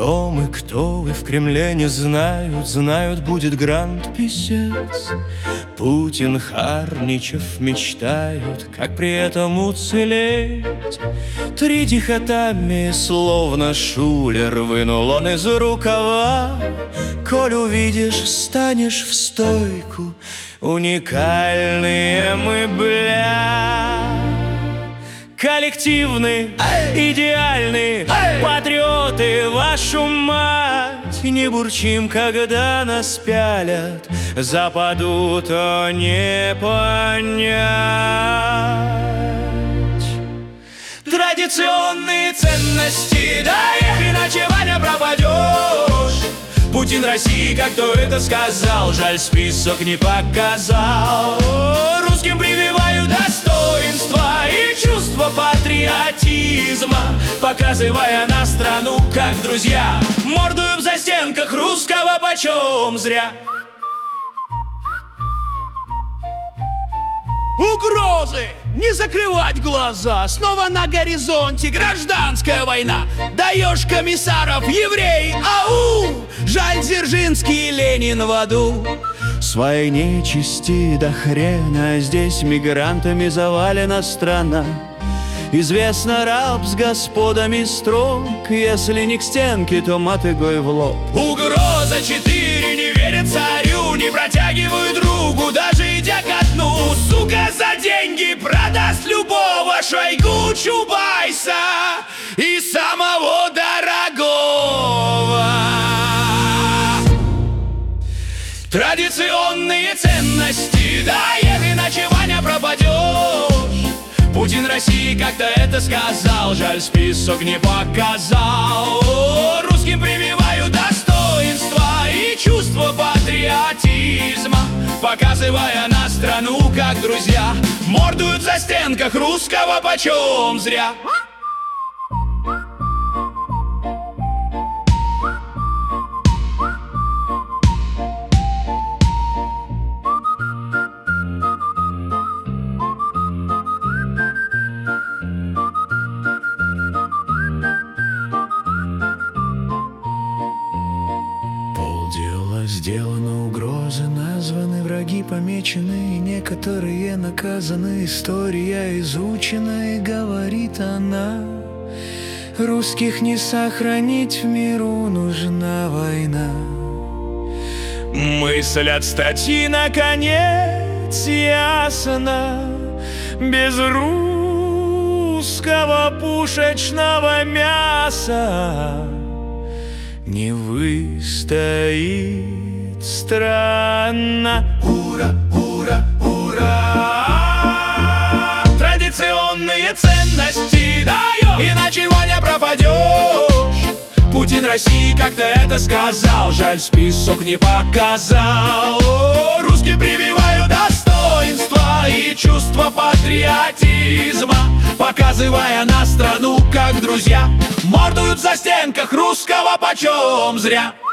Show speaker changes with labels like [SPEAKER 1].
[SPEAKER 1] Кто мы, кто вы в Кремле не знают, знают, будет гранд-писец. Путин, Харничев мечтают, как при этом уцелеть. Три дихотомии, словно шулер, вынул он из рукава. Коль увидишь, станешь в стойку, уникальные мы, бля. Коллективны, идеальны, патриоты, вашу мать. Не бурчим, когда нас пялят, западут, то не понять. Традиционные ценности, да их иначе, Ваня, пропадешь. Путин России, как кто это сказал, жаль, список не показал. Русским прививаю достоинство и чувство патриотизма, показывая на страну, как друзья. Мордую в застенках русского почем зря.
[SPEAKER 2] Угрозы! Не закрывать глаза! Снова на горизонте гражданская война. Даешь комиссаров, еврей, ау! Жаль, Дзержинский и Ленин в аду.
[SPEAKER 1] Своей нечисти до хрена, здесь мигрантами завалена страна. Известно, раб с господами строг, если не к стенке, то мотыгой в лоб.
[SPEAKER 2] Угроза 4, не верят царю, не протягивают руку, даже идя ко дну. Сука за деньги продаст любого Шойгу, Чубайса и самого дорогого. Традиционные ценности, да их иначе, Ваня, пропадешь. Путин России как-то это сказал, жаль, список не показал. Русским прививаю достоинство и чувство патриотизма, показывая на страну, как друзья. Мордуют в застенках русского почем зря.
[SPEAKER 1] Дело сделано, угрозы названы, враги помечены, некоторые наказаны. История изучена, и говорит она: русских не сохранить, в миру нужна война. Мысль от статьи наконец ясна: без русского пушечного мяса не выстоит страна.
[SPEAKER 2] Ура, ура, ура! Традиционные ценности даешь, иначе, Ваня, пропадешь. Путин России как-то это сказал, жаль, список не показал. Русским прививаю достоинство и чувство патриотизма, показывая на страну, как друзья. Мордуют в застенках русского почем зря.